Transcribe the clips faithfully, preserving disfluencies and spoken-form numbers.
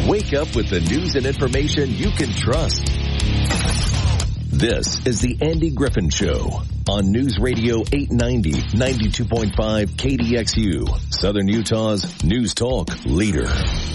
Wake up with the news and information you can trust. This is the Andy Griffin Show on News Radio eight ninety, ninety-two point five K D X U, Southern Utah's News Talk leader.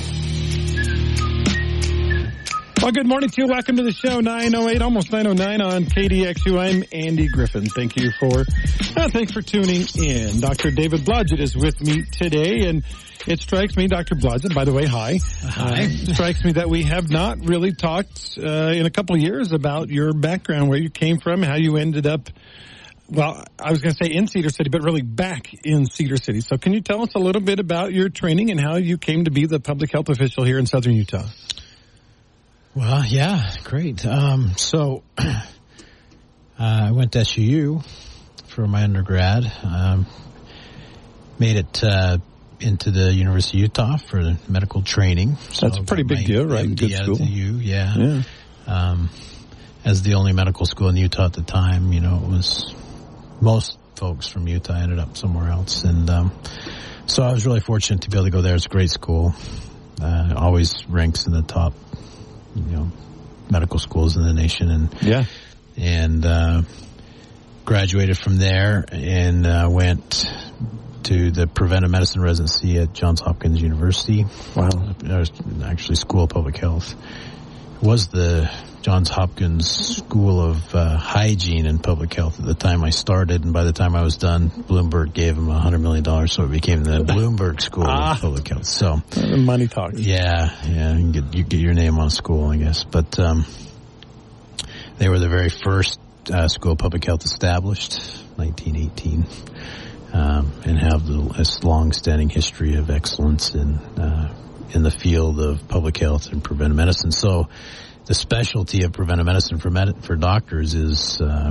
Well, good morning to you. Welcome to the show, nine oh eight, almost nine oh nine on K D X U. I'm Andy Griffin. Thank you for, uh, thanks for tuning in. Doctor David Blodgett is with me today, and it strikes me, Doctor Blodgett, by the way, hi. Hi. Uh, it strikes me that we have not really talked uh, in a couple of years about your background, where you came from, how you ended up, well, I was going to say in Cedar City, but really back in Cedar City. So can you tell us a little bit about your training and how you came to be the public health official here in Southern Utah? Well, yeah, great. Um, so uh, I went to S U U for my undergrad, um, made it uh, into the University of Utah for the medical training. So that's a pretty big deal, right? M D Good school. At the U, yeah. yeah. Um, as the only medical school in Utah at the time, you know, it was most folks from Utah ended up somewhere else. And um, so I was really fortunate to be able to go there. It's a great school. Uh, always ranks in the top, you know, medical schools in the nation, and yeah, and uh, graduated from there and uh, went to the preventive medicine residency at Johns Hopkins University. Wow, I was actually School of Public Health. It was the Johns Hopkins School of uh, Hygiene and Public Health at the time I started, and by the time I was done, Bloomberg gave him a hundred million dollars, so it became the Bloomberg School ah. of Public Health. So money talks. Yeah, yeah, you can get you get your name on school, I guess. But um, they were the very first uh, School of Public Health established, nineteen eighteen, um, and have the, this long-standing history of excellence in uh, in the field of public health and preventive medicine. So the specialty of preventive medicine for med- for doctors is, uh,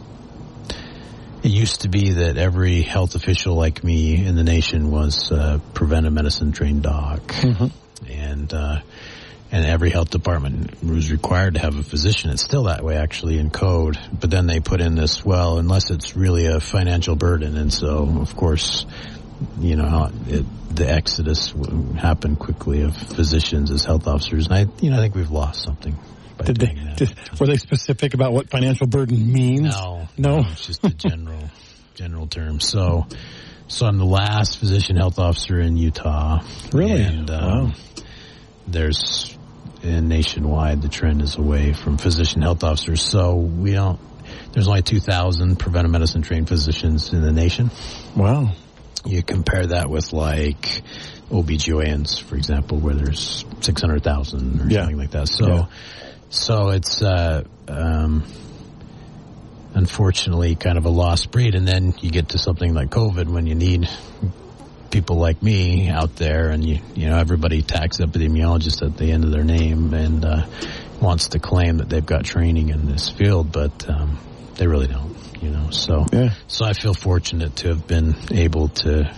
it used to be that every health official like me in the nation was a preventive medicine trained doc. Mm-hmm. And, uh, and every health department was required to have a physician. It's still that way actually in code, but then they put in this, well, unless it's really a financial burden. And so, of course, you know, it, the exodus happened quickly of physicians as health officers, and I, you know, I think we've lost something. By did they? that. Did, were they specific about what financial burden means? No, no, no it's just a general, general term. So, so I'm the last physician health officer in Utah. Really? And um, wow. There's and nationwide the trend is away from physician health officers. So we don't. There's only two thousand preventive medicine trained physicians in the nation. Wow. You compare that with like O B G Y Ns, for example, where there's six hundred thousand or yeah. something like that. So, yeah. so it's, uh, um, unfortunately kind of a lost breed. And then you get to something like COVID when you need people like me out there, and you, you know, everybody tags epidemiologist at the end of their name and, uh, wants to claim that they've got training in this field, but, um, they really don't. You know, so yeah. so I feel fortunate to have been able to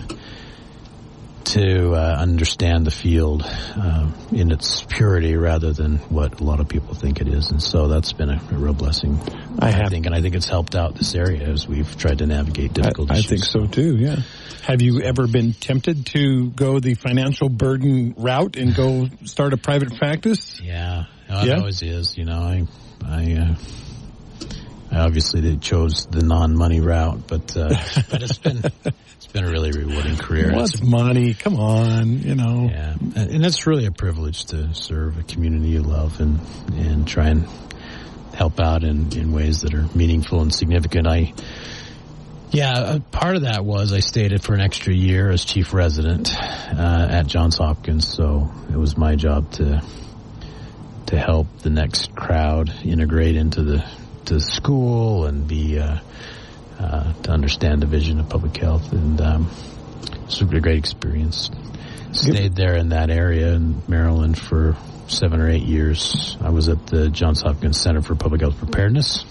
to uh, understand the field uh, in its purity rather than what a lot of people think it is, and so that's been a, a real blessing. I, have, I think, and I think it's helped out this area as we've tried to navigate difficult I, issues. I think so too. Yeah. Have you ever been tempted to go the financial burden route and go start a private practice? Yeah, no, yeah? it always is. You know, I I. Uh, Obviously, they chose the non-money route, but uh, but it's been it's been a really rewarding career. What's it's, money? Come on, you know. Yeah, and, and it's really a privilege to serve a community you love and and try and help out in, in ways that are meaningful and significant. I yeah, part of that was I stayed for an extra year as chief resident uh, at Johns Hopkins, so it was my job to to help the next crowd integrate into the to school and be uh, uh, to understand the vision of public health, and um, it's a great experience. Stayed there in that area in Maryland for seven or eight years. I was at the Johns Hopkins Center for Public Health Preparedness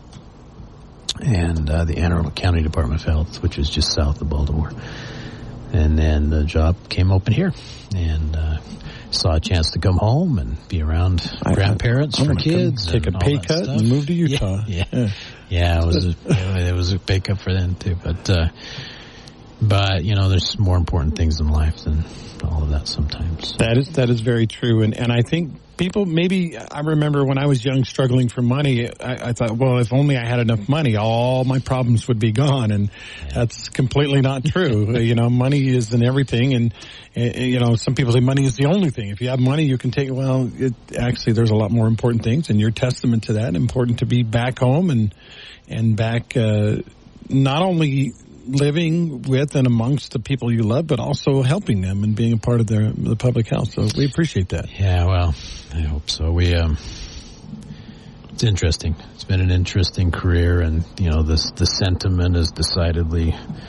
and uh, the Anne Arundel County Department of Health, which is just south of Baltimore. And then the job came open here, and uh, saw a chance to come home and be around I, grandparents I, for kids. Take and a pay all that cut stuff. and move to Utah. Yeah, yeah, yeah. yeah it was a, it was a pay cut for them too. But uh, but, you know, there's more important things in life than all of that sometimes. That is that is very true. And, and I think people, maybe, I remember when I was young struggling for money, I, I thought, well, if only I had enough money, all my problems would be gone. And yeah. that's completely not true. You know, money isn't everything. And, and, you know, some people say money is the only thing. If you have money, you can take, well, it, actually, there's a lot more important things. And you're testament to that. Important to be back home and, and back, uh, not only living with and amongst the people you love, but also helping them and being a part of their the public health. So we appreciate that. Yeah, well, I hope so. We um, it's interesting. It's been an interesting career, and you know, this the sentiment is decidedly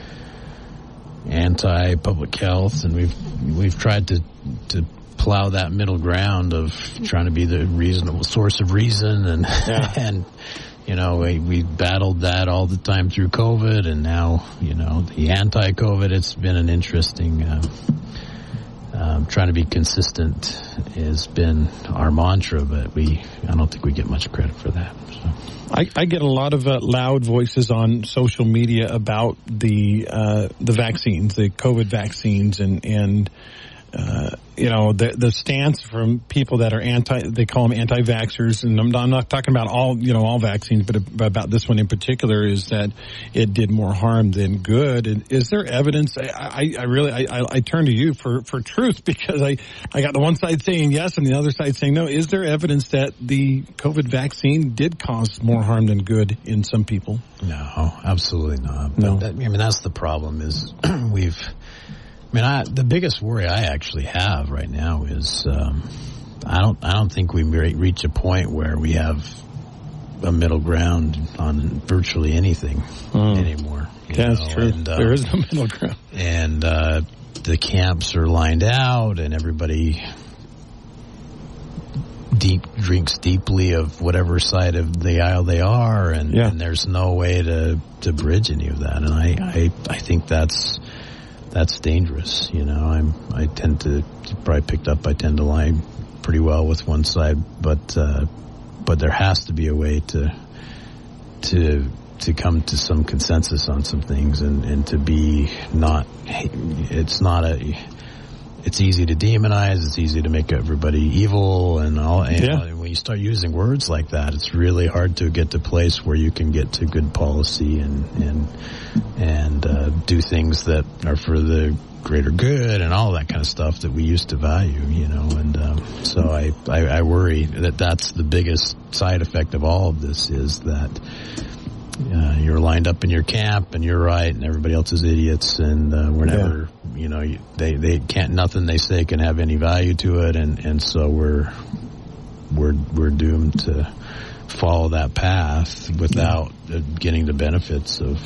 anti-public health, and we've we've tried to to plow that middle ground of trying to be the reasonable source of reason, and yeah. and. You know, we, we battled that all the time through COVID, and now, you know, the anti-COVID, it's been an interesting, uh, um, trying to be consistent has been our mantra, but we, I don't think we get much credit for that. So. I, I get a lot of uh, loud voices on social media about the, uh, the vaccines, the COVID vaccines, and, and, Uh, you know, the the stance from people that are anti, they call them anti-vaxxers, and I'm, I'm not talking about all, you know, all vaccines, but about this one in particular, is that it did more harm than good. And is there evidence? I, I, I really, I, I turn to you for, for truth, because I, I got the one side saying yes and the other side saying no. Is there evidence that the COVID vaccine did cause more harm than good in some people? No, absolutely not. No. That, I mean, that's the problem is we've, I mean, I, the biggest worry I actually have right now is um, I don't I don't think we reach a point where we have a middle ground on virtually anything mm. anymore. That's know? true. And, uh, there is no middle ground. And uh, the camps are lined out, and everybody deep drinks deeply of whatever side of the aisle they are, and, yeah. and there's no way to, to bridge any of that. And I, I, I think that's that's dangerous. You know, I'm I tend to, you probably picked up, I tend to line pretty well with one side, but uh, but there has to be a way to to to come to some consensus on some things, and, and to be not, it's not a, it's easy to demonize, it's easy to make everybody evil and all, and yeah. uh, when you start using words like that, it's really hard to get to a place where you can get to good policy and, and, and, uh, do things that are for the greater good and all that kind of stuff that we used to value, you know, and, um, so I, I, I worry that that's the biggest side effect of all of this, is that, Uh, you're lined up in your camp, and you're right, and everybody else is idiots, and uh, we're never, yeah. you know, they they can't, nothing they say can have any value to it, and, and so we're we're we're doomed to follow that path without yeah. getting the benefits of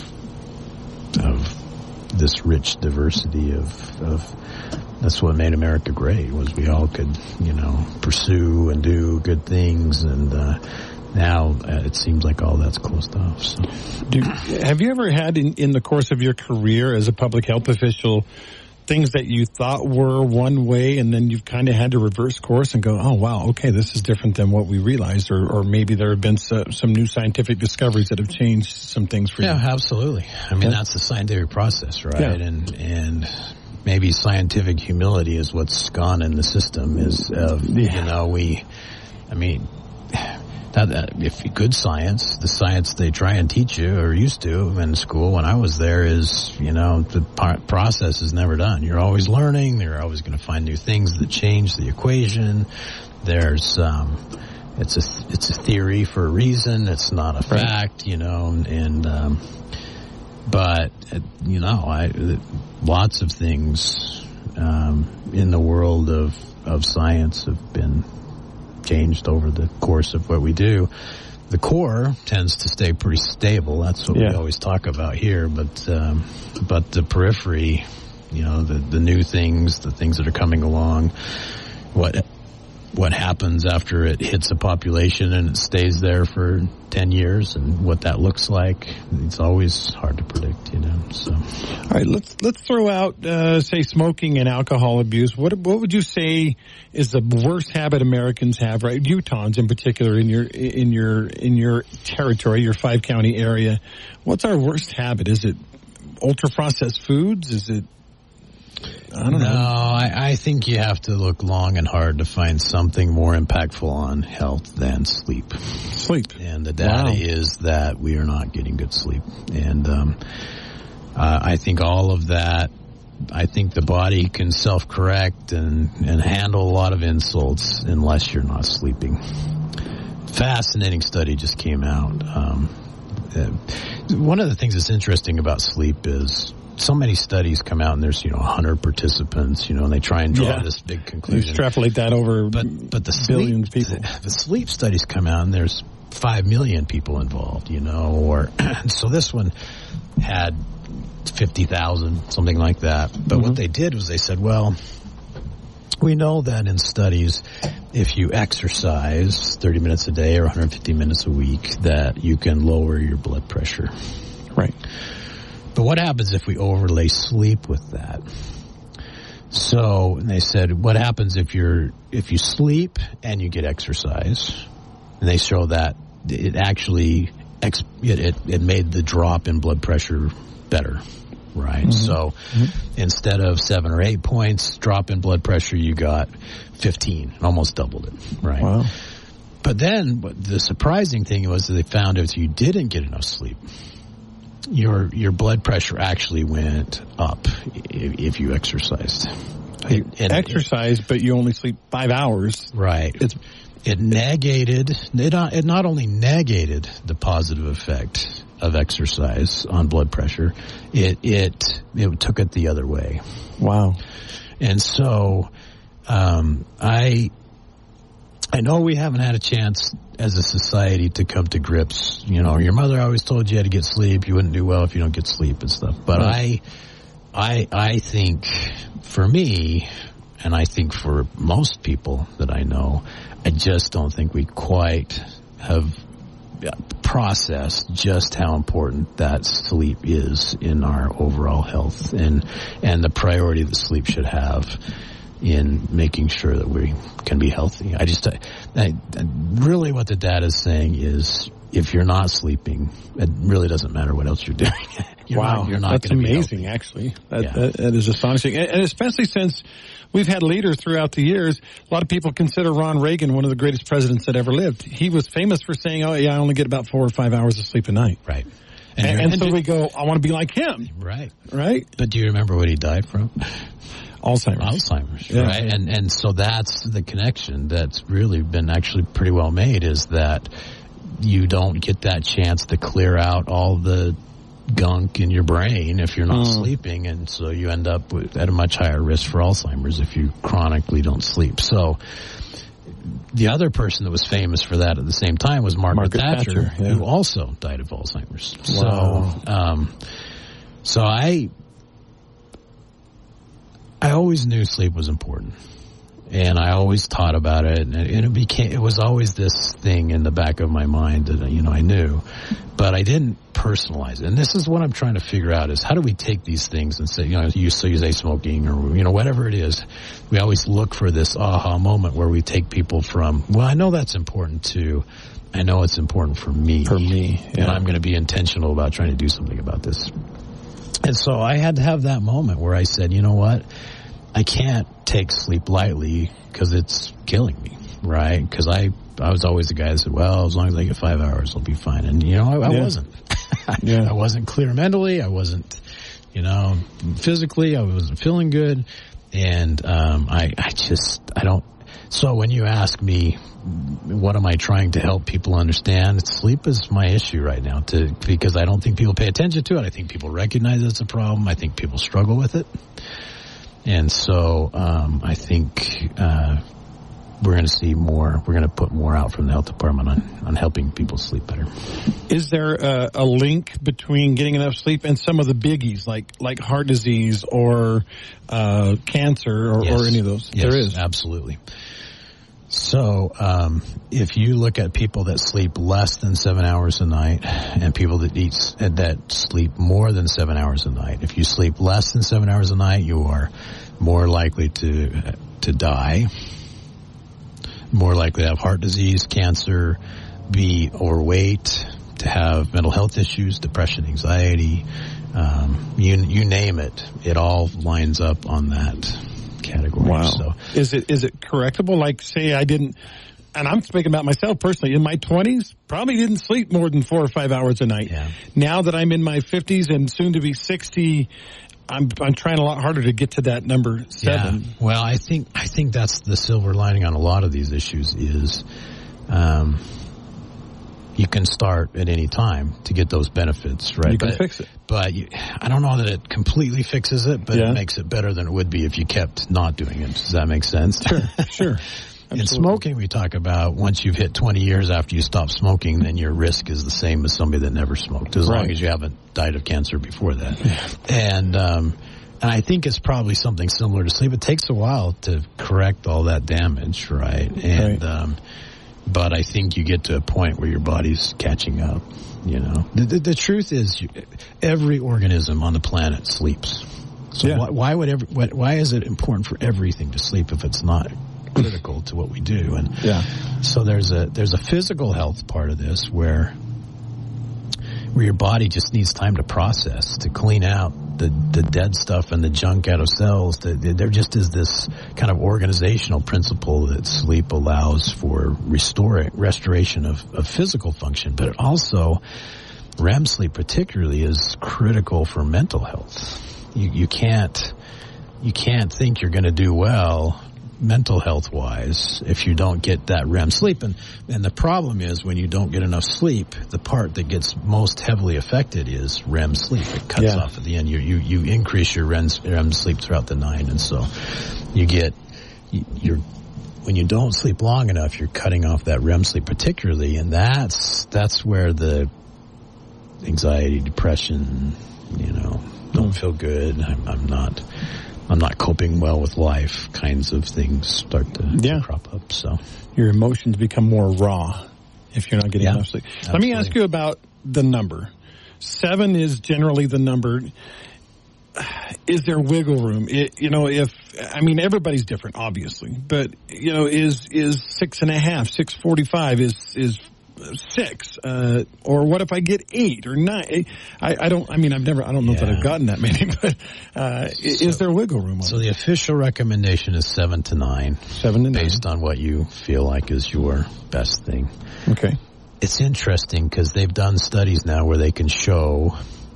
of this rich diversity of of. That's what made America great, was we all could, you know, pursue and do good things, and uh, now uh, it seems like all that's closed off. So. Do, have you ever had in, in the course of your career as a public health official things that you thought were one way, and then you've kind of had to reverse course and go, oh, wow, okay, this is different than what we realized, or, or maybe there have been so, some new scientific discoveries that have changed some things for yeah, you? Yeah, absolutely. I mean, yeah. that's the scientific process, right? Yeah. And and maybe scientific humility is what's gone in the system, is, of, yeah. you know, we, I mean, That, uh, if good science, the science they try and teach you, or used to in school when I was there, is, you know, the par- process is never done. You're always learning. You're always going to find new things that change the equation. There's, um, it's a, it's a theory for a reason. It's not a fact, you know, and, um, but, uh, you know, I, lots of things, um, in the world of, of science have been changed over the course of what we do. The core tends to stay pretty stable. That's what yeah. we always talk about here. But um, but the periphery, you know, the the new things, the things that are coming along, what what happens after it hits a population and it stays there for ten years, and what that looks like, it's always hard to predict, you know. So, all right, let's let's throw out, uh, say, smoking and alcohol abuse. What what would you say is the worst habit Americans have, right? Utahns in particular, in your in your in your territory, your five county area. What's our worst habit? Is it ultra-processed foods? Is it, I don't no, know. I, I think you have to look long and hard to find something more impactful on health than sleep. Sleep. And the data Wow. is that we are not getting good sleep. And um, uh, I think all of that, I think the body can self-correct and, and handle a lot of insults unless you're not sleeping. Fascinating study just came out. Um, uh, one of the things that's interesting about sleep is so many studies come out and there's, you know, one hundred participants, you know, and they try and draw Yeah. this big You conclusion. extrapolate that over But but the billions sleep, of people. The, the sleep studies come out and there's five million people involved, you know, or so this one had fifty thousand, something like that. But Mm-hmm. what they did was they said, well, we know that in studies, if you exercise thirty minutes a day or one hundred fifty minutes a week, that you can lower your blood pressure. Right. But what happens if we overlay sleep with that? So they said, what happens if you're if you sleep and you get exercise? And they show that it actually ex, it, it it made the drop in blood pressure better, right? Mm-hmm. So mm-hmm. instead of seven or eight points drop in blood pressure, you got fifteen, almost doubled it, right? Wow. But then the surprising thing was that they found if you didn't get enough sleep, your your blood pressure actually went up if, if you exercised. You and exercise, it, but you only sleep five hours. Right. It's it negated it, it not only negated the positive effect of exercise on blood pressure, it it it took it the other way. Wow. And so um, I I know we haven't had a chance as a society to come to grips. You know, your mother always told you how to get sleep. You wouldn't do well if you don't get sleep and stuff. But right. I, I, I think for me, and I think for most people that I know, I just don't think we quite have processed just how important that sleep is in our overall health and and the priority that sleep should have in making sure that we can be healthy. I just, I, I, really what the data is saying is if you're not sleeping, it really doesn't matter what else you're doing. you're wow. Not, you're not That's gonna be amazing, healthy. actually. That, Yeah. that, that is astonishing. And, and especially since we've had leaders throughout the years, a lot of people consider Ron Reagan one of the greatest presidents that ever lived. He was famous for saying, oh, yeah, I only get about four or five hours of sleep a night. Right. And, and, and so do, we go, I want to be like him. Right. Right? But do you remember what he died from? Alzheimer's. Alzheimer's, yeah. right? And and so that's the connection that's really been actually pretty well made, is that you don't get that chance to clear out all the gunk in your brain if you're not mm. sleeping, and so you end up with, at a much higher risk for Alzheimer's if you chronically don't sleep. So the other person that was famous for that at the same time was Margaret, Margaret Thatcher, Thatcher yeah. who also died of Alzheimer's. Wow. So, um, so I... I always knew sleep was important, and I always taught about it, and it became, it was always this thing in the back of my mind that, you know, I knew, but I didn't personalize it. And this is what I'm trying to figure out is how do we take these things and say, you know, you, so you say smoking or, you know, whatever it is, we always look for this aha moment where we take people from, well, I know that's important to, I know it's important for me. For me, yeah. And I'm going to be intentional about trying to do something about this. And so I had to have that moment where I said, you know what, I can't take sleep lightly because it's killing me, right? Because I, I was always the guy that said, well, as long as I get five hours, I'll be fine. And, you know, I, I yeah. wasn't. yeah. I wasn't clear mentally. I wasn't, you know, physically. I wasn't feeling good. And um, I, I just, I don't. So when you ask me, what am I trying to help people understand? Sleep is my issue right now, to because I don't think people pay attention to it. I think people recognize it's a problem. I think people struggle with it. And so um, I think uh, we're going to see more. We're going to put more out from the health department on, on helping people sleep better. Is there a, a link between getting enough sleep and some of the biggies, like like heart disease or uh, cancer or, yes. or any of those? Yes, there is. Absolutely. So um, if you look at people that sleep less than seven hours a night and people that eat that sleep more than seven hours a night, if you sleep less than seven hours a night, you are more likely to to die, more likely to have heart disease, cancer, be overweight, to have mental health issues, depression, anxiety, Um, you you name it, it all lines up on that category. Wow. So is it is it correctable? Like, say I didn't, and I'm speaking about myself personally, in my twenties, probably didn't sleep more than four or five hours a night. Yeah. Now that I'm in my fifties and soon to be sixty, I'm I'm trying a lot harder to get to that number seven. Yeah. Well, I think I think that's the silver lining on a lot of these issues is, um, you can start at any time to get those benefits, right? You can but, fix it. But you, I don't know that it completely fixes it, but Yeah. it makes it better than it would be if you kept not doing it. Does that make sense? Sure, sure. In smoking, we talk about once you've hit twenty years after you stop smoking, then your risk is the same as somebody that never smoked, as Right. long as you haven't died of cancer before that. And, um, and I think it's probably something similar to sleep. It takes a while to correct all that damage, right? And, Right. um, but I think you get to a point where your body's catching up, you know. The, the, the truth is you, every organism on the planet sleeps. So Yeah. why, why would every, why, why is it important for everything to sleep if it's not critical to what we do? And Yeah. so there's a there's a physical health part of this where where your body just needs time to process, to clean out the, the dead stuff and the junk out of cells. There just is this kind of organizational principle that sleep allows for restoring restoration of, of physical function, but it also, R E M sleep particularly, is critical for mental health. You, you can't you can't think you're going to do well mental health wise if you don't get that R E M sleep. And, and the problem is when you don't get enough sleep, the part that gets most heavily affected is R E M sleep. It cuts Yeah. off at the end. You, you, you increase your R E M, R E M sleep throughout the night. And so you get, you, you're, when you don't sleep long enough, you're cutting off that R E M sleep particularly. And that's, that's where the anxiety, depression, you know, don't feel good. I'm, I'm not, I'm not coping well with life kinds of things start to, Yeah. to crop up. So Your emotions become more raw if you're not getting Yeah, enough sleep. Let me absolutely. ask you about the number. Seven is generally the number. Is there wiggle room? It, you know, if, I mean, everybody's different, obviously, but, you know, is, is six and a half, six forty-five, is, is six, uh, or what if I get eight or nine? I, I don't, I mean, I've never, I don't know Yeah. that I've gotten that many, but, uh, So- is there wiggle room on So it? the official recommendation is seven to nine, Seven to nine. based on what you feel like is your best thing. Okay. It's interesting because they've done studies now where they can show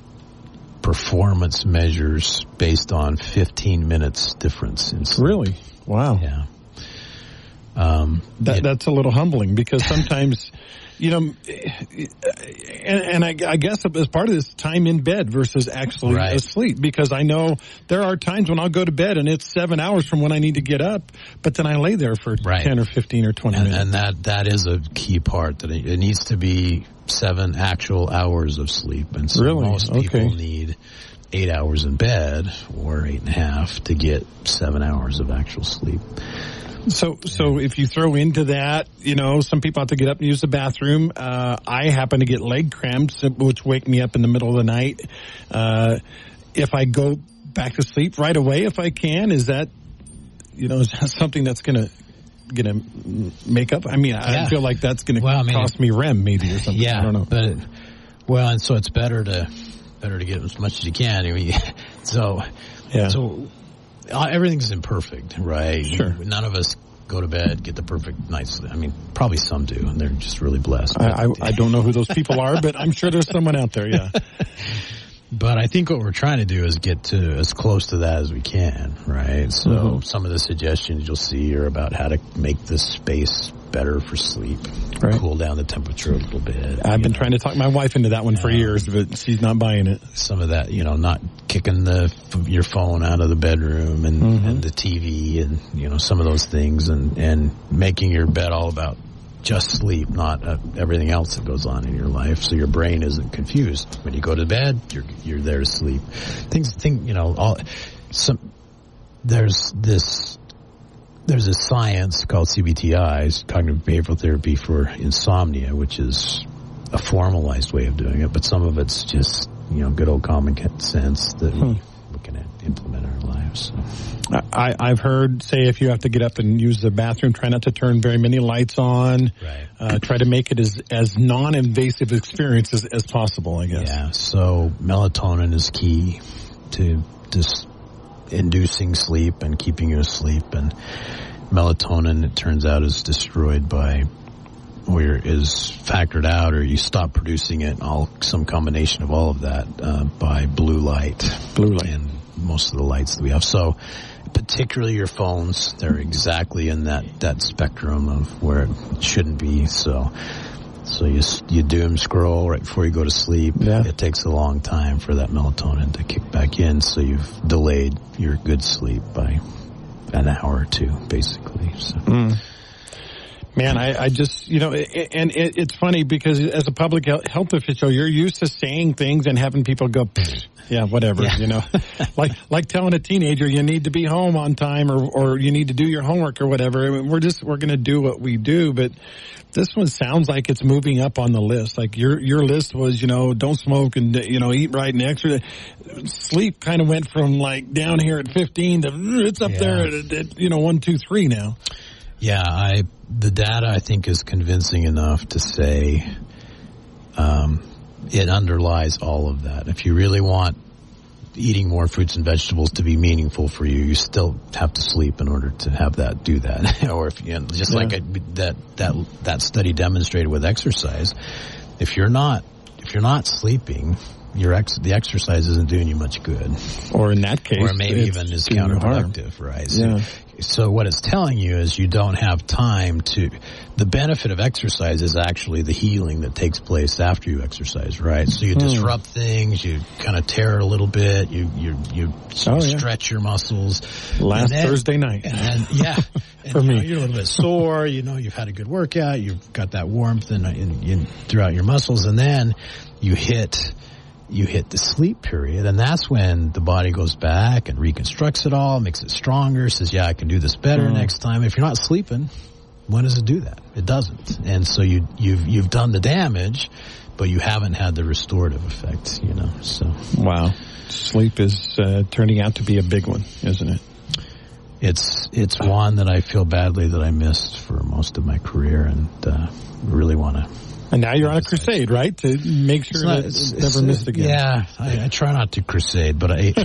performance measures based on fifteen minutes difference in sleep. Really? Wow. Yeah. Um, That, it- that's a little humbling because sometimes, you know, and, and I, I guess as part of this, time in bed versus actually Right. asleep, because I know there are times when I'll go to bed and it's seven hours from when I need to get up, but then I lay there for Right. ten or fifteen or twenty and, minutes. and that that is a key part, that it, it needs to be seven actual hours of sleep. And so Really? most people Okay. need eight hours in bed or eight and a half to get seven hours of actual sleep. So, so if you throw into that, you know, some people have to get up and use the bathroom. Uh, I happen to get leg cramps, which wake me up in the middle of the night. Uh, if I go back to sleep right away, if I can, is that, you know, is that something that's going to, going to make up? I mean, I Yeah. feel like that's going to Well, I mean, cost me R E M maybe or something. Yeah, I don't know. but it, well, and so it's better to better to get as much as you can. I mean, so Yeah. so uh, everything's imperfect, right? Sure. None of us go to bed, get the perfect night's sleep. I mean, probably some do, and they're just really blessed. I, I, I don't know who those people are, but I'm sure there's someone out there. Yeah. But I think what we're trying to do is get to as close to that as we can, right? So Mhm. some of the suggestions you'll see are about how to make this space better for sleep, Right. cool down the temperature a little bit. I've you been know. trying to talk my wife into that one for Yeah. years, but she's not buying it. Some of that, you know, not kicking the your phone out of the bedroom and, Mhm. and the T V and, you know, some of those things, and, and making your bed all about just sleep, not uh, everything else that goes on in your life, so your brain isn't confused. When you go to bed, you're you're there to sleep. Things, think, you know, all some. There's this. There's a science called C B T I, cognitive behavioral therapy for insomnia, which is a formalized way of doing it, but some of it's just, you know, good old common sense that Hmm. we, we can implement in our lives. So. I, I've heard say if you have to get up and use the bathroom, try not to turn very many lights on. Right. Uh, try to make it as, as non-invasive experience as, as possible, I guess. Yeah, so melatonin is key to just inducing sleep and keeping you asleep. And melatonin, it turns out, is destroyed by, or is factored out, or you stop producing it, all some combination of all of that, uh, by blue light. Blue light. And most of the lights that we have. So, particularly your phones, they're exactly in that, that spectrum of where it shouldn't be. So, so you you doom scroll right before you go to sleep. Yeah. It takes a long time for that melatonin to kick back in. So you've delayed your good sleep by an hour or two, basically. So. Mm. Man, I, I just, you know, and it, it's funny because as a public health official, you're used to saying things and having people go, yeah, whatever, yeah. you know, like, like telling a teenager you need to be home on time or, or you need to do your homework or whatever. I mean, we're just, we're going to do what we do. But this one sounds like it's moving up on the list. Like your, your list was, you know, don't smoke and, you know, eat right and exercise. Sleep kind of went from like down here at fifteen to it's up yeah. there at, at, you know, one, two, three now. Yeah, I the data I think is convincing enough to say um, it underlies all of that. If you really want eating more fruits and vegetables to be meaningful for you, you still have to sleep in order to have that do that. Or if you know, just yeah. like I, that that that study demonstrated with exercise, if you're not if you're not sleeping, your ex, the exercise isn't doing you much good. Or in that case, or maybe even is counterproductive, right? So, yeah. so what it's telling you is you don't have time to, the benefit of exercise is actually the healing that takes place after you exercise, right? So you hmm. disrupt things, you kind of tear a little bit, you, you, you oh, stretch yeah. your muscles. Last then, Thursday night. And then, yeah. And, For you me. Know, you're a little bit sore, you know, you've had a good workout, you've got that warmth in, in, in throughout your muscles, and then you hit, you hit the sleep period, and that's when the body goes back and reconstructs it all, makes it stronger, says, yeah, I can do this better mm. next time. If you're not sleeping, when does it do that? It doesn't. And so you, you've, you've done the damage, but you haven't had the restorative effect, you know, so. Wow. Sleep is uh, turning out to be a big one, isn't it? It's, it's one that I feel badly that I missed for most of my career, and uh, really want to. And now you're on a crusade, right? To make sure not, that it's, it's never missed again. Yeah, I, I try not to crusade, but I,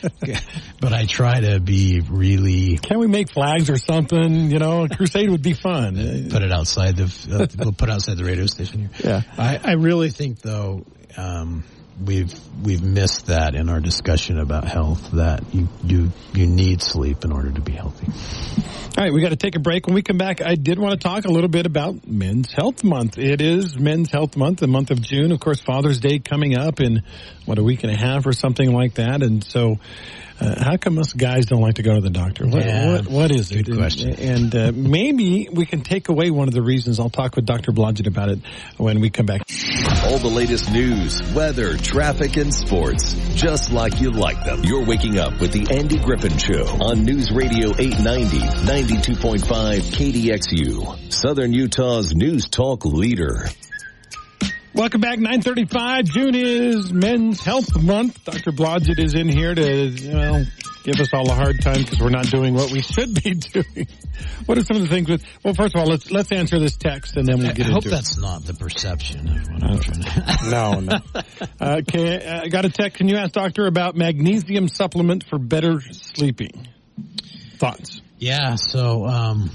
but I try to be really. Can we make flags or something? You know, a crusade would be fun. Put it outside the, uh, we'll put it outside the radio station here. Yeah. I, I really think though, um, we've, we've missed that in our discussion about health, that you, you, you need sleep in order to be healthy. All right, we got to take a break. When we come back, I did want to talk a little bit about Men's Health Month. It is Men's Health Month, the month of June. Of course, Father's Day coming up in, what, a week and a half or something like that. And so, uh, how come us guys don't like to go to the doctor? What, yeah, what, what is it? Good question. And, and uh, maybe we can take away one of the reasons. I'll talk with Doctor Blodgett about it when we come back. All the latest news, weather, traffic, and sports, just like you like them. You're waking up with the Andy Griffin Show on News Radio eight ninety, ninety-two point five K D X U, Southern Utah's news talk leader. Welcome back, nine thirty-five. June is Men's Health Month. Doctor Blodgett is in here to, you know, give us all a hard time because we're not doing what we should be doing. What are some of the things with, well, first of all, let's let's answer this text and then we'll get I into it. I hope that's not the perception of what I'm trying to. No, no. Uh, can, I got a text. Can you ask doctor about magnesium supplement for better sleeping? Thoughts? Yeah, so um,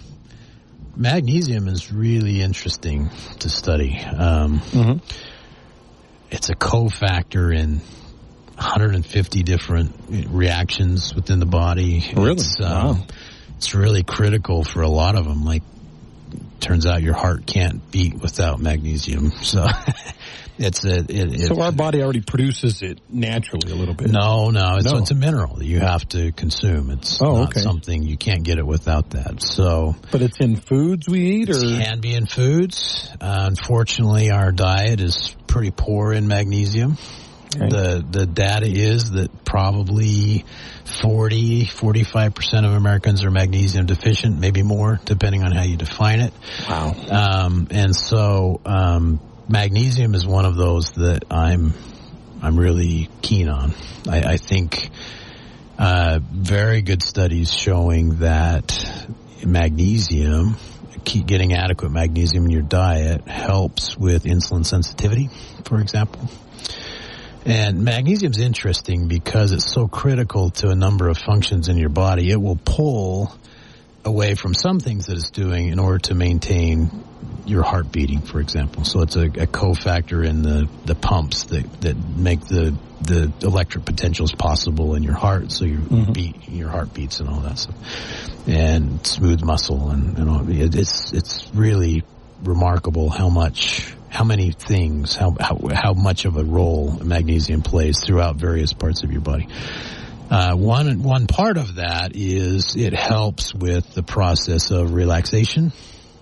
magnesium is really interesting to study. Um, mm-hmm. It's a cofactor in one hundred fifty different reactions within the body. Really? It's, um, wow. It's really critical for a lot of them. Like, turns out your heart can't beat without magnesium. So it's a. It, it, so our body already produces it naturally a little bit. No, no, it's, no. it's a mineral that you have to consume. It's oh, not okay. something you can't get it without that. So, but it's in foods we eat, or it can be in foods. Uh, unfortunately, our diet is pretty poor in magnesium. Okay. The the data is that probably forty, forty-five percent of Americans are magnesium deficient, maybe more, depending on how you define it. Wow. Um, and so um, magnesium is one of those that I'm I'm really keen on. I, I think Uh, very good studies showing that magnesium, keep getting adequate magnesium in your diet, helps with insulin sensitivity, for example. And magnesium's interesting because it's so critical to a number of functions in your body. It will pull away from some things that it's doing in order to maintain your heart beating, for example. So it's a, a cofactor in the, the pumps that, that make the, the electric potentials possible in your heart, so your mm-hmm. beat, your heart beats and all that stuff. And smooth muscle and, and all. It's, it's really remarkable how much, how many things, how, how, how much of a role magnesium plays throughout various parts of your body. Uh, one, one part of that is it helps with the process of relaxation.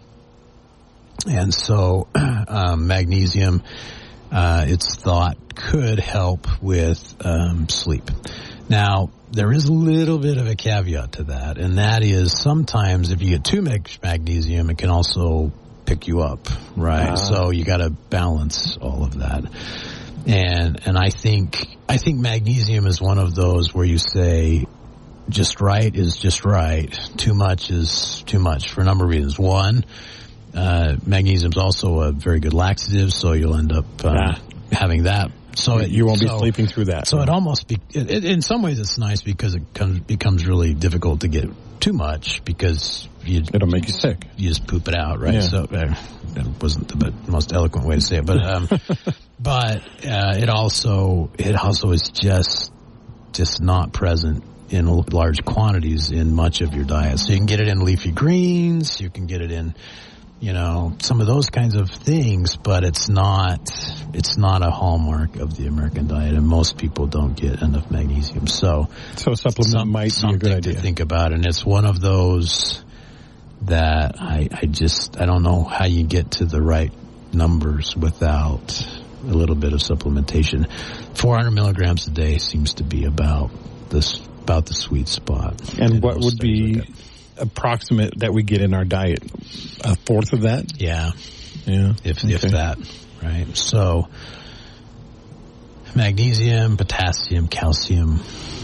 And so, um, magnesium, uh, it's thought could help with, um, sleep. Now, there is a little bit of a caveat to that, and that is sometimes if you get too much magnesium, it can also pick you up, right? Uh. So you gotta balance all of that. And, and I think, I think magnesium is one of those where you say just right is just right. Too much is too much for a number of reasons. One, uh, magnesium is also a very good laxative, so you'll end up, uh, yeah. having that. So it, you won't so, be sleeping through that. So it almost, be, it, it, in some ways it's nice because it comes, becomes really difficult to get too much because you, it'll make you sick. You just poop it out, right? Yeah. So uh, that wasn't the most eloquent way to say it, but, um, but, uh, it also, it also is just, just not present in large quantities in much of your diet. So you can get it in leafy greens, you can get it in, you know, some of those kinds of things, but it's not, it's not a hallmark of the American diet, and most people don't get enough magnesium. So, so a supplement some, might be a good idea to think about, and it's one of those that I, I just, I don't know how you get to the right numbers without a little bit of supplementation. four hundred milligrams a day seems to be about this, about the sweet spot. And what would be like approximate that we get in our diet? A fourth of that? Yeah. Yeah. If, okay. if that, right? So, magnesium, potassium, calcium,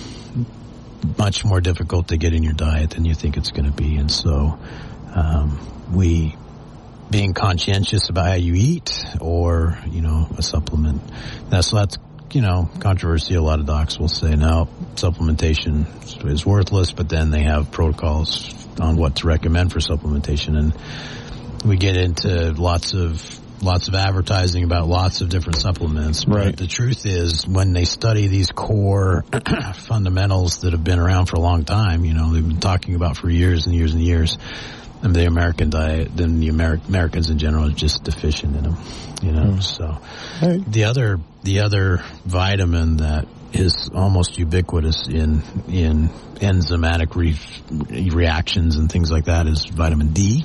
much more difficult to get in your diet than you think it's going to be. And so, um, we, being conscientious about how you eat or, you know, a supplement, that's, that's, you know, controversy. A lot of docs will say, no, supplementation is worthless, but then they have protocols on what to recommend for supplementation. And we get into lots of, lots of advertising about lots of different supplements. But right. the truth is, when they study these core fundamentals that have been around for a long time, you know, they've been talking about for years and years and years, and the American diet, then the Amer- Americans in general are just deficient in them, you know. Mm. So right. the other, the other vitamin that is almost ubiquitous in in enzymatic re- reactions and things like that is vitamin D.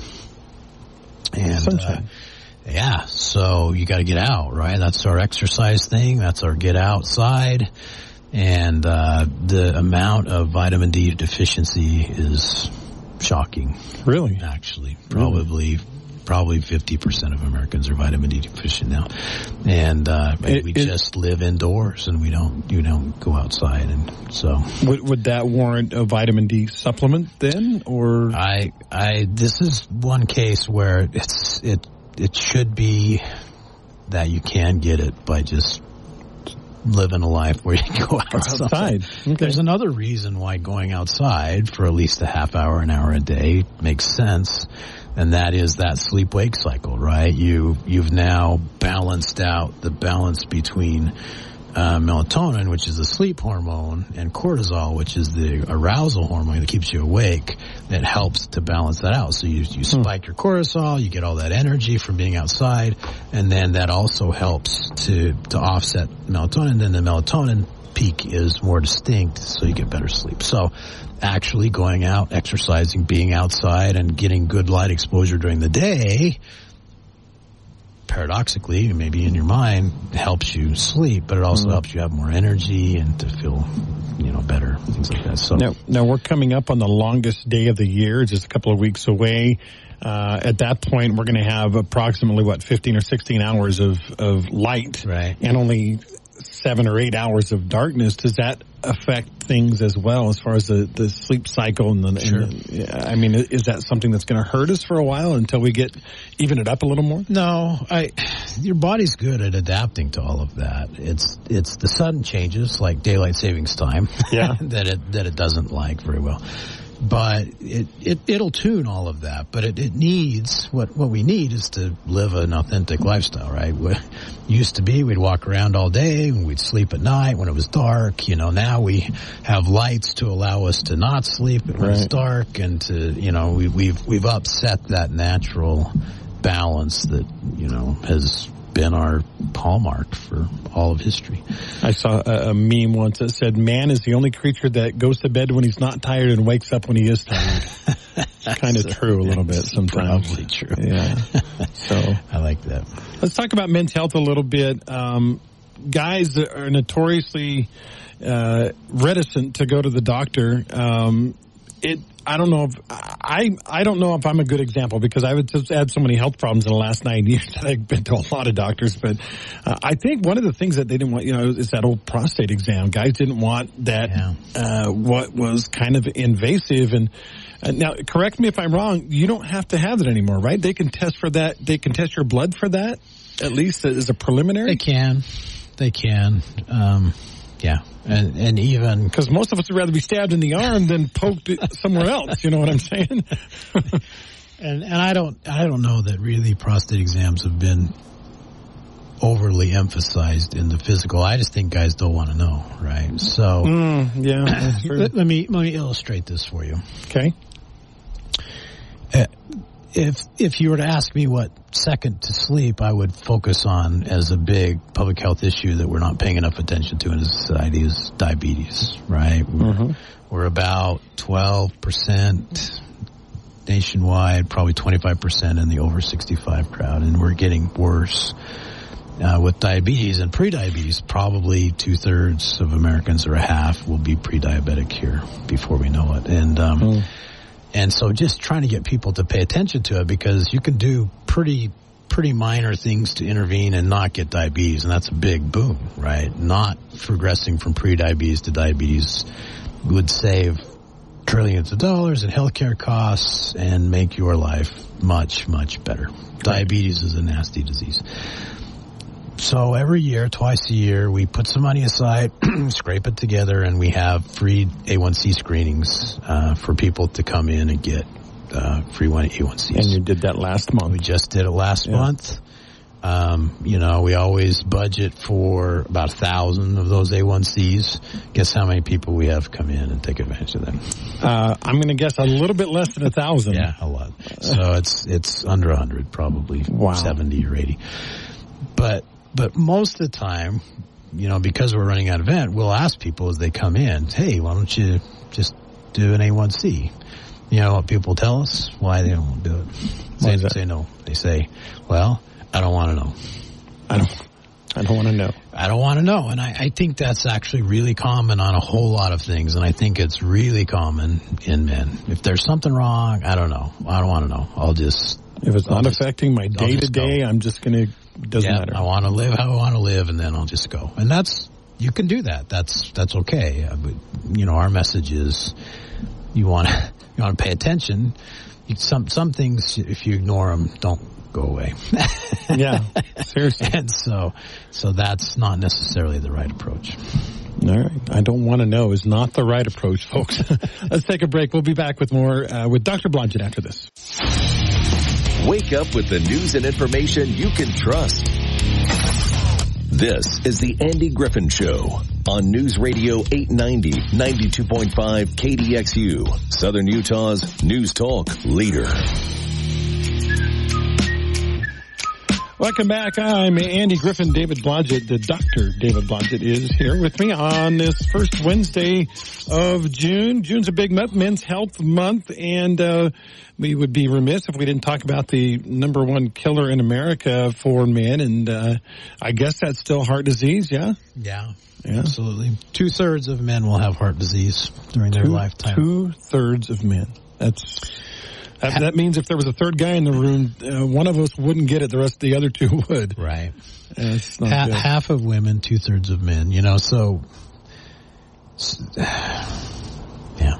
And uh, yeah, so you got to get out, right? That's our exercise thing. That's our get outside. And uh, the amount of vitamin D deficiency is shocking. Really? Actually, probably. Really? Probably fifty percent of Americans are vitamin D deficient now, and uh, it, we it, just live indoors and we don't, you don't go outside, and so would, would that warrant a vitamin D supplement then, or I, I, this is one case where it's it it should be that you can get it by just living a life where you can go outside. outside. Okay. There's another reason why going outside for at least a half hour, an hour a day makes sense. And that is that sleep-wake cycle, right? You, you've now balanced out the balance between uh, melatonin, which is the sleep hormone, and cortisol, which is the arousal hormone that keeps you awake, that helps to balance that out. So you, you spike your cortisol, you get all that energy from being outside, and then that also helps to, to offset melatonin. Then the melatonin peak is more distinct, so you get better sleep. So actually going out, exercising, being outside, and getting good light exposure during the day, paradoxically, maybe in your mind, helps you sleep, but it also mm. helps you have more energy and to feel, you know, better, things like that. So now, now we're coming up on the longest day of the year, just a couple of weeks away. Uh, at that point, we're going to have approximately, what, fifteen or sixteen hours of, of light. Right. And only seven or eight hours of darkness, does that affect things as well as far as the, the sleep cycle? And, the, Sure. and the, I mean, is that something that's going to hurt us for a while until we get even it up a little more? No, I. Your body's good at adapting to all of that. It's it's the sudden changes like daylight savings time, yeah, that it that it doesn't like very well. But it, it, it'll tune all of that. But it, it needs, what, what we need is to live an authentic lifestyle, right? We, used to be, we'd walk around all day, and we'd sleep at night when it was dark. You know, now we have lights to allow us to not sleep when right. it's dark, and to, you know, we, we've, we've upset that natural balance that, you know, has been our hallmark for all of history. I saw a, a meme once that said, man is the only creature that goes to bed when he's not tired and wakes up when he is tired. It's kind of true a little bit sometimes. Probably true. Yeah. So I like that. Let's talk about men's health a little bit. Um, guys that are notoriously uh, reticent to go to the doctor. Um, it I don't know if I I don't know if I'm a good example, because I've just had so many health problems in the last nine years that I've been to a lot of doctors. But uh, I think one of the things that they didn't want, you know, is that old prostate exam. Guys didn't want that. Yeah. Uh, what was kind of invasive. And uh, now, correct me if I'm wrong. You don't have to have it anymore, right? They can test for that. They can test your blood for that, at least as a preliminary. They can. They can. Um, yeah. And, and even, because most of us would rather be stabbed in the arm than poked somewhere else. You know what I'm saying? and and I don't I don't know that really prostate exams have been overly emphasized in the physical. I just think guys don't want to know, right? So mm, yeah. let, let me let me illustrate this for you. Okay. Uh, If if you were to ask me what second to sleep I would focus on as a big public health issue that we're not paying enough attention to in a society is diabetes, right? Mm-hmm. We're, we're about twelve percent nationwide, probably twenty-five percent in the over sixty-five crowd, and we're getting worse uh, with diabetes and prediabetes. Probably two-thirds of Americans, or a half, will be pre-diabetic here before we know it. And um mm. And so just trying to get people to pay attention to it, because you can do pretty, pretty minor things to intervene and not get diabetes. And that's a big boom, right? Not progressing from pre-diabetes to diabetes would save trillions of dollars in healthcare costs and make your life much, much better. Right. Diabetes is a nasty disease. So every year, twice a year, we put some money aside, scrape it together, and we have free A one C screenings uh, for people to come in and get uh, free A one Cs. And you did that last month. We just did it last yeah. month. Um, you know, we always budget for about a thousand of those A one Cs. Guess how many people we have come in and take advantage of them? Uh, I'm going to guess a little bit less than a thousand. Yeah, a lot. So it's it's under a hundred, probably wow. seventy or eighty. But But most of the time, you know, because we're running an event, we'll ask people as they come in, hey, why don't you just do an A one C? You know what people tell us? Why they don't do it. They say, say no. They say, well, I don't want to know. I don't I don't want to know. I don't want to know. And I, I think that's actually really common on a whole lot of things. And I think it's really common in men. If there's something wrong, I don't know. I don't want to know. I'll just... If it's I'll not just, affecting my day-to-day, I'm just going to... Doesn't yeah, matter. I want to live how I want to live, and then I'll just go. And that's, you can do that. That's that's okay. But, you know, our message is, you want to you want to pay attention. You, some some things, if you ignore them, don't go away. Yeah, seriously. And so so that's not necessarily the right approach. All right. I don't want to know is not the right approach, folks. Let's take a break. We'll be back with more uh, with Doctor Blodgett after this. Wake up with the news and information you can trust. This is the Andy Griffin Show on News Radio eight ninety, ninety-two point five K D X U, Southern Utah's news talk leader. Welcome back. I'm Andy Griffin. David Blodgett, the Doctor David Blodgett, is here with me on this first Wednesday of June. June's a big month, Men's Health Month, and uh, we would be remiss if we didn't talk about the number one killer in America for men, and uh, I guess that's still heart disease, yeah? Yeah, yeah. Absolutely. Two-thirds of men will have heart disease during their two, lifetime. Two-thirds of men. That's... That, that means if there was a third guy in the room, uh, one of us wouldn't get it, the rest of the other two would. Right. Uh, it's not ha- good. half of women, two-thirds of men, you know, so, yeah.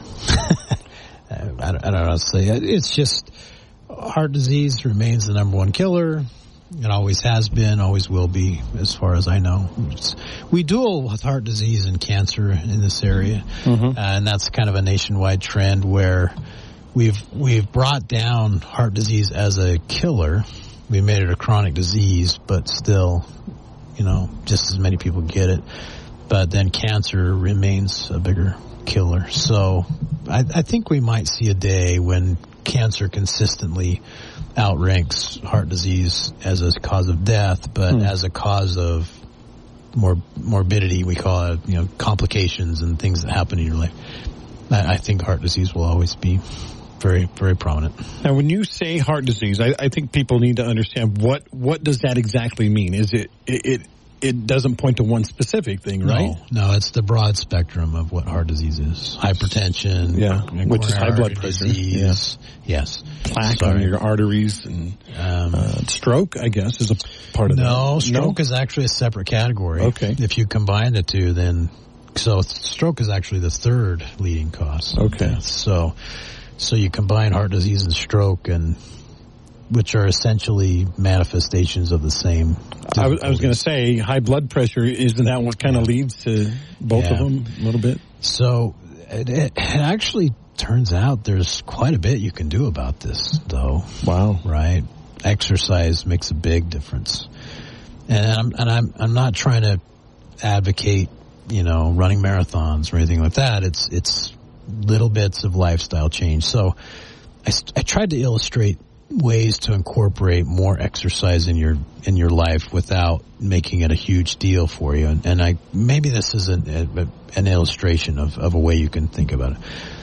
I, I don't know how to say it. It's just, heart disease remains the number one killer. It always has been, always will be, as far as I know. It's, we duel with heart disease and cancer in this area, mm-hmm. uh, and that's kind of a nationwide trend where we've we've brought down heart disease as a killer. We made it a chronic disease, but still, you know, just as many people get it. But then cancer remains a bigger killer. So I, I think we might see a day when cancer consistently outranks heart disease as a cause of death, but hmm. as a cause of mor- morbidity, we call it, you know, complications and things that happen in your life. I, I think heart disease will always be very, very prominent. Now, when you say heart disease, I, I think people need to understand what, what does that exactly mean? Is it, it, it It doesn't point to one specific thing, right? No, no, it's the broad spectrum of what heart disease is. Hypertension, yeah, which is high blood pressure, disease, yeah. yes, plaque Sorry. on your arteries, and um, uh, stroke, I guess, is a part of no, that. No, stroke is actually a separate category. Okay. If you combine the two, then, so stroke is actually the third leading cause. Okay. So, so you combine heart disease and stroke, and which are essentially manifestations of the same. I was, I was going to say, high blood pressure, isn't that what kind of yeah. leads to both yeah. of them a little bit? So it, it actually turns out there's quite a bit you can do about this, though. Wow. Right? Exercise makes a big difference. And I'm, and I'm, I'm not trying to advocate, you know, running marathons or anything like that. It's, it's little bits of lifestyle change. So I, I tried to illustrate ways to incorporate more exercise in your in your life without making it a huge deal for you. And, and I maybe this is an, a, an illustration of, of a way you can think about it.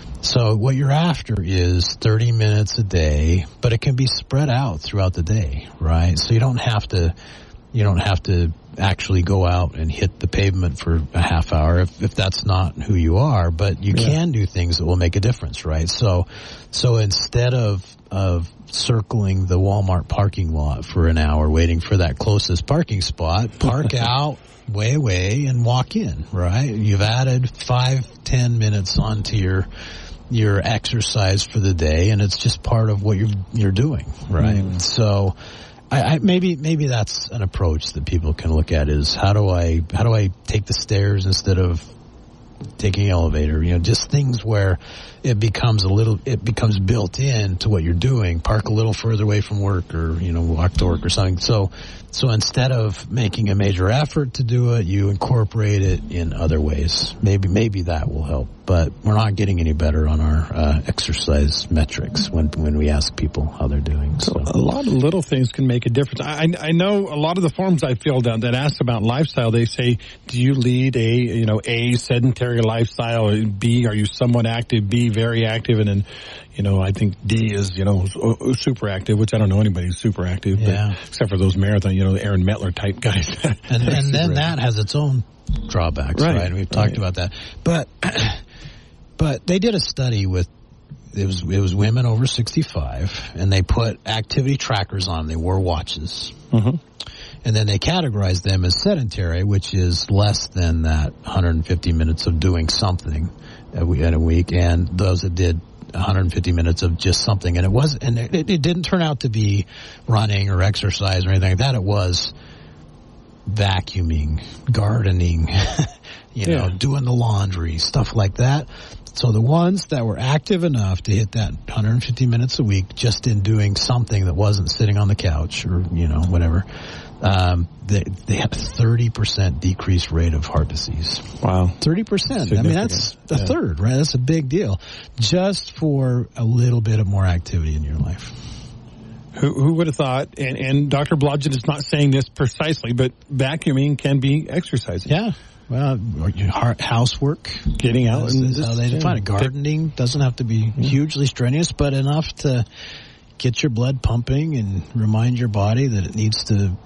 So what you're after is thirty minutes a day, but it can be spread out throughout the day, right? So you don't have to you don't have to actually go out and hit the pavement for a half hour if, if that's not who you are, but you yeah. can do things that will make a difference, right? So so instead of of circling the Walmart parking lot for an hour waiting for that closest parking spot, park out way away and walk in, right? You've added five, ten minutes onto your your exercise for the day, and it's just part of what you're you're doing, right? Mm. So I, I maybe maybe that's an approach that people can look at is how do I how do I take the stairs instead of taking an elevator, you know, just things where it becomes a little, it becomes built in to what you're doing. Park a little further away from work, or, you know, walk to work or something. So, so instead of making a major effort to do it, you incorporate it in other ways. Maybe, maybe that will help. But we're not getting any better on our uh, exercise metrics when when we ask people how they're doing. So. A lot of little things can make a difference. I I know a lot of the forms I filled out that ask about lifestyle, they say, do you lead a, you know, A, sedentary lifestyle, or B, are you somewhat active, B, very active, and then, you know, I think D is, you know, super active, which I don't know anybody who's super active, yeah. but except for those marathon, you know, Aaron Mettler type guys. and and then that has its own drawbacks, right? right? We've talked right. about that. But but they did a study with, it was it was women over sixty-five, and they put activity trackers on. They wore watches. Mm-hmm. And then they categorized them as sedentary, which is less than that one hundred fifty minutes of doing something in a week, and those that did one hundred fifty minutes of just something. And it was, and it, it didn't turn out to be running or exercise or anything like that. It was vacuuming, gardening, you know, yeah. doing the laundry, stuff like that. So the ones that were active enough to hit that one hundred fifty minutes a week just in doing something that wasn't sitting on the couch or, you know, whatever, um, they, they had a thirty percent decreased rate of heart disease. Wow. thirty percent. I mean, that's a yeah. third, right? That's a big deal. Just for a little bit of more activity in your life. Who, who would have thought, and, and Doctor Blodgett is not saying this precisely, but vacuuming can be exercising. Yeah. Well, housework, getting out, and how they define it. Gardening doesn't have to be mm-hmm. hugely strenuous, but enough to get your blood pumping and remind your body that it needs to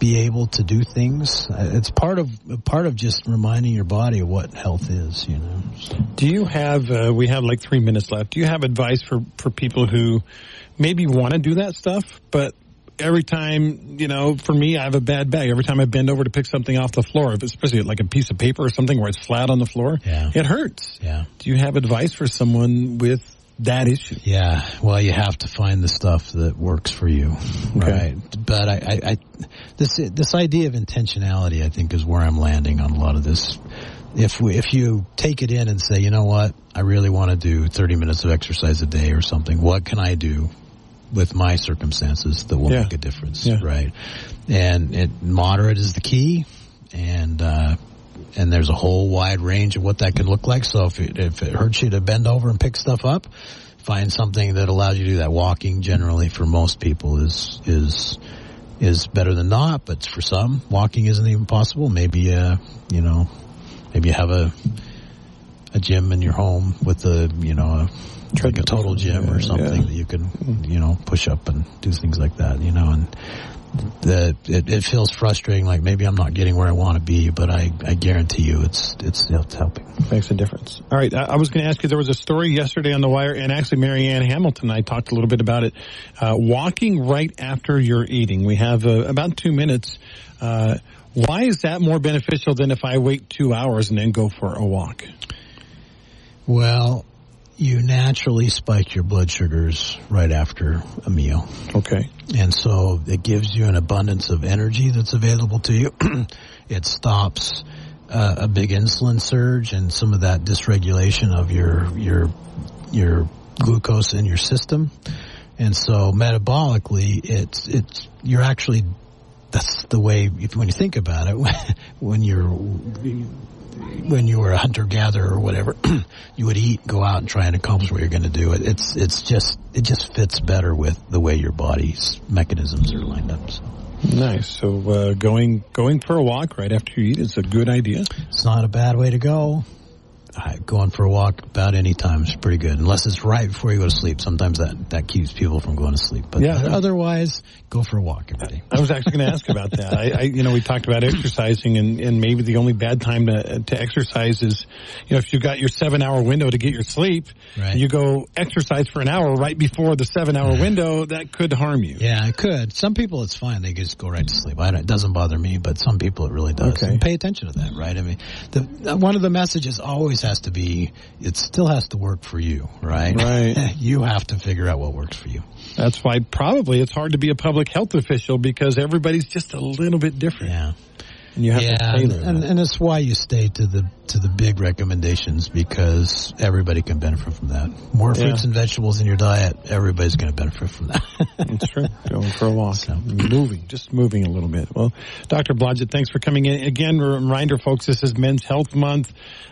be able to do things. It's part of part of just reminding your body of what health is, you know. So. Do you have, uh, we have like three minutes left, do you have advice for, for people who maybe want to do that stuff, but every time, you know, for me, I have a bad back. Every time I bend over to pick something off the floor, especially like a piece of paper or something where it's flat on the floor, yeah. it hurts. Yeah. Do you have advice for someone with that issue? Yeah. Well, you have to find the stuff that works for you, okay. right? But I, I, I, this this idea of intentionality, I think, is where I'm landing on a lot of this. If we, if you take it in and say, you know what, I really want to do thirty minutes of exercise a day or something. What can I do with my circumstances that will yeah. make a difference, yeah. right? And it, moderate is the key, and uh, and there's a whole wide range of what that can look like. So if it, if it hurts you to bend over and pick stuff up, find something that allows you to do that. Walking, generally, for most people, is is is better than not, but for some, walking isn't even possible. Maybe, uh, you know, maybe you have a a gym in your home with a, you know, a like a total gym or something yeah. that you can, you know, push up and do things like that, you know, and the, it, it feels frustrating, like maybe I'm not getting where I want to be, but I, I guarantee you it's, it's, it's helping. Makes a difference. All right. I, I was going to ask you, there was a story yesterday on The Wire, and actually Marianne Hamilton and I talked a little bit about it, uh, walking right after you're eating. We have uh, about two minutes. Uh, why is that more beneficial than if I wait two hours and then go for a walk? Well, you naturally spike your blood sugars right after a meal. Okay. And so it gives you an abundance of energy that's available to you. It stops uh, a big insulin surge and some of that dysregulation of your your your glucose in your system. And so metabolically, it's it's you're actually, that's the way, if, when you think about it, when you're when you were a hunter-gatherer or whatever, you would eat, go out and try and accomplish what you're going to do. It, it's it's just it just fits better with the way your body's mechanisms are lined up. So. Nice. So uh, going going for a walk right after you eat is a good idea. It's not a bad way to go. Uh, going for a walk about any time is pretty good, unless it's right before you go to sleep. Sometimes that, that keeps people from going to sleep. But yeah. otherwise, go for a walk every day. I was actually going to ask about that. I, I, you know, we talked about exercising, and, and maybe the only bad time to to exercise is, you know, if you got your seven hour window to get your sleep, right. you go exercise for an hour right before the seven hour window, that could harm you. Yeah, it could. Some people it's fine; they just go right to sleep. I don't, it doesn't bother me, but some people it really does. Okay. And pay attention to that, right? I mean, the, one of the messages always has to be, it still has to work for you, right? Right. You have to figure out what works for you. That's why probably it's hard to be a public health official, because everybody's just a little bit different. Yeah. And you have yeah, to tailor and, that. and that's why you stay to the to the big recommendations, because everybody can benefit from that. More Yeah. fruits and vegetables in your diet, everybody's going to benefit from that. That's true. Going for a walk. So. Moving, just moving a little bit. Well, Doctor Blodgett, thanks for coming in. Again, a reminder, folks, this is Men's Health Month.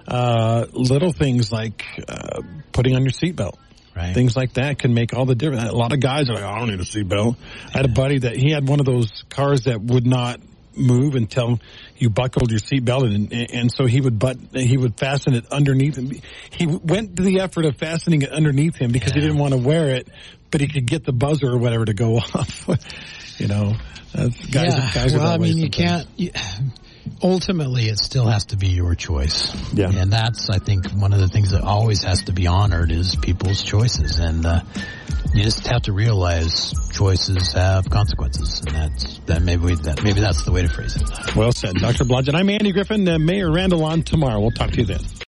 Uh, little things like uh, putting on your seatbelt. Right. Things like that can make all the difference. A lot of guys are like, I don't need a seatbelt. I had a buddy that he had one of those cars that would not move until you buckled your seatbelt, and, and so he would but he would fasten it underneath him. He went to the effort of fastening it underneath him because yeah. he didn't want to wear it, but he could get the buzzer or whatever to go off. You know, that's, guys, yeah. guys are well, that I mean, way you can't. You, ultimately, it still has to be your choice. Yeah. And that's, I think, one of the things that always has to be honored is people's choices. And uh, you just have to realize choices have consequences. And that's, that maybe, we, that, maybe that's the way to phrase it. Well said. Doctor Blodgett. I'm Andy Griffin, uh, Mayor Randall on tomorrow. We'll talk to you then.